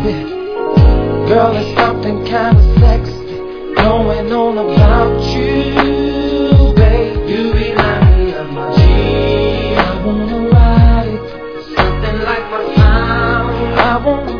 baby. Girl, it's something kinda sexy going on about you, babe. You remind me of my G. I wanna ride it, something like my sound. I wanna